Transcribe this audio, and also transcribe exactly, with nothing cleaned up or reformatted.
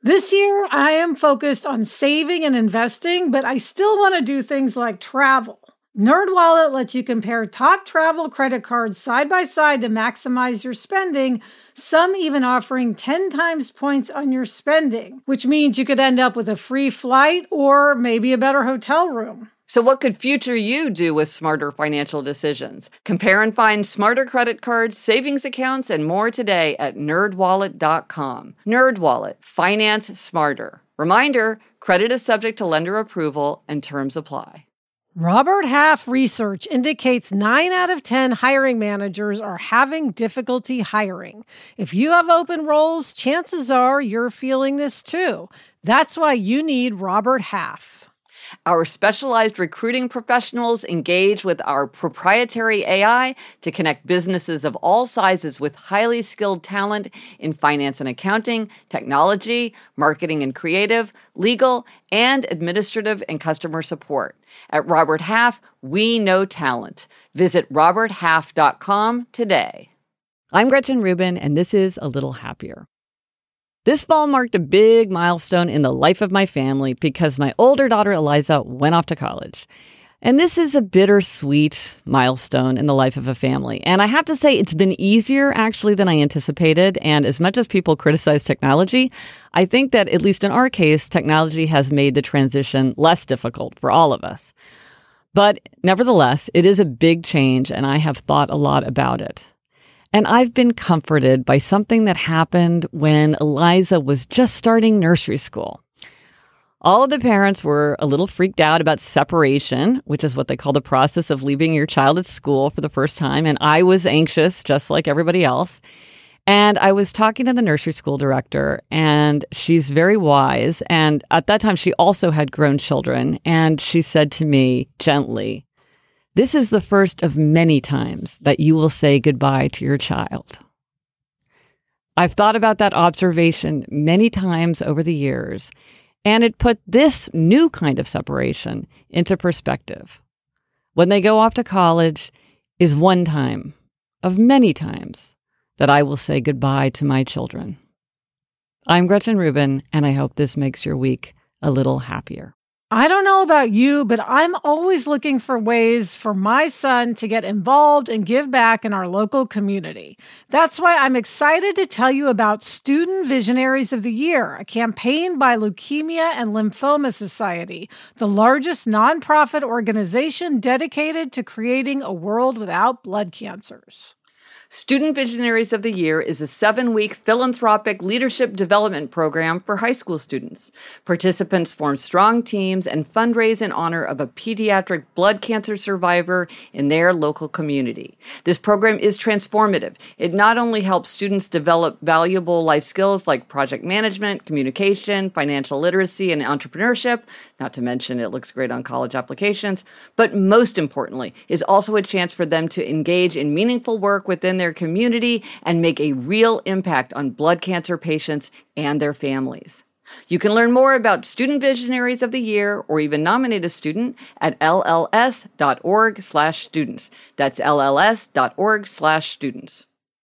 This year, I am focused on saving and investing, but I still want to do things like travel. NerdWallet lets you compare top travel credit cards side by side to maximize your spending, some even offering ten times points on your spending, which means you could end up with a free flight or maybe a better hotel room. So what could future you do with smarter financial decisions? Compare and find smarter credit cards, savings accounts, and more today at nerd wallet dot com. NerdWallet. Finance smarter. Reminder, credit is subject to lender approval and terms apply. Robert Half research indicates nine out of ten hiring managers are having difficulty hiring. If you have open roles, chances are you're feeling this too. That's why you need Robert Half. Our specialized recruiting professionals engage with our proprietary A I to connect businesses of all sizes with highly skilled talent in finance and accounting, technology, marketing and creative, legal, and administrative and customer support. At Robert Half, we know talent. Visit robert half dot com today. I'm Gretchen Rubin, and this is A Little Happier. This fall marked a big milestone in the life of my family because my older daughter, Eliza, went off to college. And this is a bittersweet milestone in the life of a family. And I have to say, it's been easier, actually, than I anticipated. And as much as people criticize technology, I think that, at least in our case, technology has made the transition less difficult for all of us. But nevertheless, it is a big change, and I have thought a lot about it. And I've been comforted by something that happened when Eliza was just starting nursery school. All of the parents were a little freaked out about separation, which is what they call the process of leaving your child at school for the first time. And I was anxious, just like everybody else. And I was talking to the nursery school director, and she's very wise. And at that time, she also had grown children. And she said to me gently, "This is the first of many times that you will say goodbye to your child." I've thought about that observation many times over the years, and it put this new kind of separation into perspective. When they go off to college is one time of many times that I will say goodbye to my children. I'm Gretchen Rubin, and I hope this makes your week a little happier. I don't know about you, but I'm always looking for ways for my son to get involved and give back in our local community. That's why I'm excited to tell you about Student Visionaries of the Year, a campaign by Leukemia and Lymphoma Society, the largest nonprofit organization dedicated to creating a world without blood cancers. Student Visionaries of the Year is a seven-week philanthropic leadership development program for high school students. Participants form strong teams and fundraise in honor of a pediatric blood cancer survivor in their local community. This program is transformative. It not only helps students develop valuable life skills like project management, communication, financial literacy, and entrepreneurship, not to mention it looks great on college applications, but most importantly, is also a chance for them to engage in meaningful work within their their community and make a real impact on blood cancer patients and their families. You can learn more about Student Visionaries of the Year or even nominate a student at L L S dot org slash students. That's L L S dot org slash students.